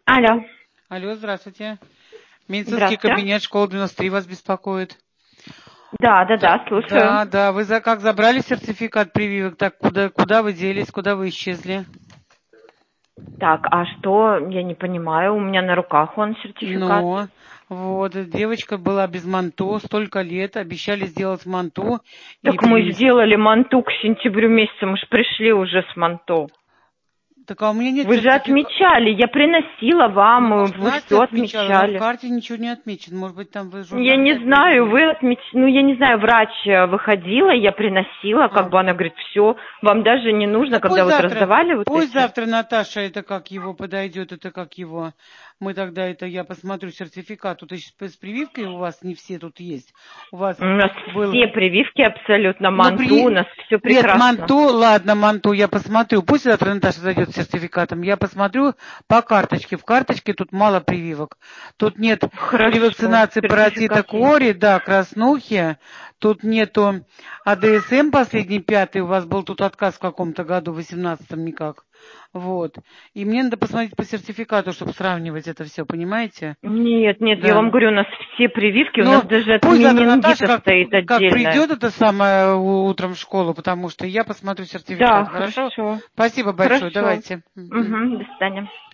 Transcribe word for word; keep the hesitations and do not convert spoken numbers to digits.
Алло. Алло, здравствуйте. Медицинский Здравствуйте. кабинет, школа девяносто три вас беспокоит. Да, да, Да, да, слушаю. да, да. Вы за как забрали сертификат прививок? Так куда, куда вы делись, куда вы исчезли? Так, а что? Я не понимаю. У меня на руках он сертификат. Ну, вот, девочка была без манто столько лет, обещали сделать манто и Так мы привезти. сделали манту к сентябрю месяцу, мы же пришли уже с манто. Так а у меня нет Вы же сертификата. отмечали, я приносила Ну, вам, может, вы Настя все отмечала, но в отмечали. карте ничего не отмечено. Может быть, там вы в Я журнале не знаю, отметили? вы отмеч... ну я не знаю, врач э, выходила, я приносила, как А. бы она говорит, все, вам даже не нужно, Ну, когда пусть вот завтра, раздавали вот пусть эти. завтра Наташа, это как его подойдет, это как его. Мы тогда это, я посмотрю сертификат. Тут еще с прививкой у вас не все тут есть. У вас У нас был... все прививки абсолютно, Ну, манту, у при... нас все Нет, прекрасно. манту, ладно, манту, я посмотрю. Пусть завтра Наташа зайдет с сертификатом. Я посмотрю по карточке. В карточке тут мало прививок. Тут нет при Хорошо, вакцинации паротита сертификат есть. кори, да, краснухи. Тут нету А Д С М последний пятый. У вас был тут отказ в каком-то году, в восемнадцатом никак. Вот. И мне надо посмотреть по сертификату, чтобы сравнивать это все, понимаете? Нет, нет, я вам Да. говорю, у нас все прививки, у нас Ну, даже от пусть завтра Наташа менингита как, стоит как отдельная. придет это самое у- утром в школу, потому что я посмотрю Да, сертификат. Хорошо? хорошо. Спасибо большое. Хорошо. Давайте. Мгм. Угу, до свидания.